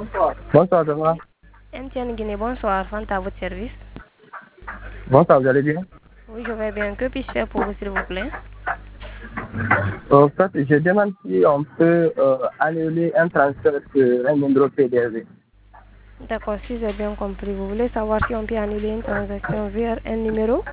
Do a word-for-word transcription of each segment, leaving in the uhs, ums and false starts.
Bonsoir, ça va? M T N Guinée, bonsoir. Fanta à votre service. Bonsoir, vous allez bien? Oui, je vais bien. Que puis-je faire pour vous, s'il vous plaît? En fait, je demande si on peut euh, annuler un transfert sur un numéro P D V. D'accord, si j'ai bien compris. Vous voulez savoir si on peut annuler une transaction vers un numéro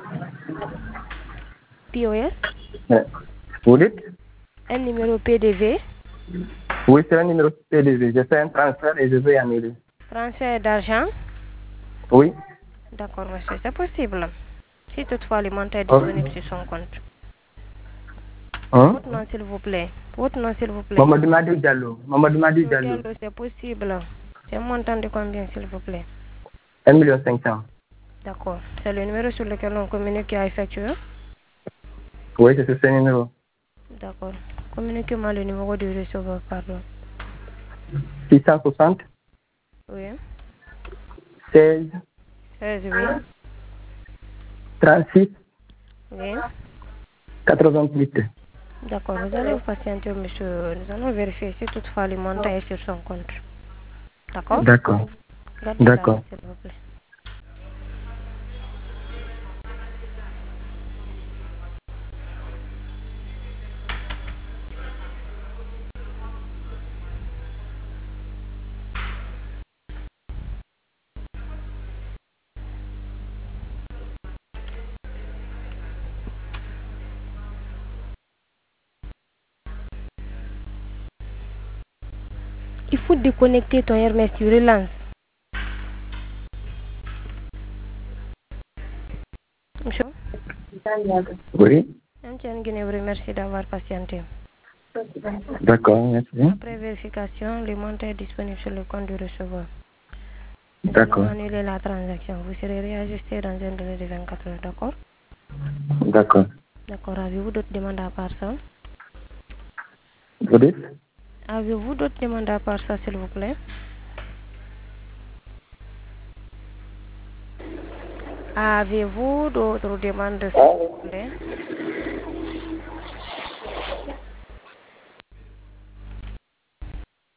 P O S? Euh, Vous dites? Un numéro P D V? Oui, c'est un numéro P D V. Je fais un transfert et je vais annuler. Transfert d'argent? Oui. D'accord, monsieur, c'est possible. Si toutefois le montant est Oh. disponible sur son compte. Hein? Votre nom, s'il vous plaît. Votre nom, s'il vous plaît. Mamadou Madi Diallo. Mamadou Madi Diallo. Diallo, c'est possible. C'est un montant de combien, s'il vous plaît? un million cinq cents. D'accord. C'est le numéro sur lequel on communique qui a effectué? Oui, c'est sur ce numéro. D'accord. Communiquez-moi le numéro de receveur, pardon. six cent soixante, Oui. seize, seize, oui. trente-six, Oui. quatre-vingt-huit. D'accord. Vous allez vous patienter, monsieur. Nous allons vérifier si toutefois le montant est sur son compte. D'accord? D'accord. Gardez la D'accord. ligne, s'il vous plaît. Il faut déconnecter ton Hermès, tu relances. Monsieur, Oui. M T N Guinée vous remercie d'avoir patienté. D'accord, merci. Après vérification, le montant est disponible sur le compte du receveur. Nous allons D'accord. annuler la transaction. Vous serez réajusté dans un délai de vingt-quatre heures, d'accord? D'accord. D'accord. Avez-vous d'autres demandes à part ça? Vous dites? Avez-vous d'autres demandes à part ça, s'il vous plaît? Avez-vous d'autres demandes, s'il vous plaît?